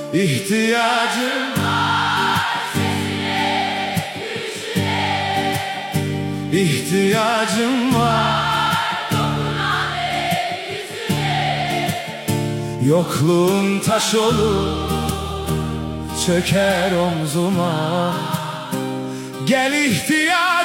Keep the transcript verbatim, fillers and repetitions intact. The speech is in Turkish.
İhtiyacım var sesine, gülüşüne. İhtiyacım var dokunan el yüzüne. Yokluğun taş olur, çöker omzuma. Gel ihtiyacım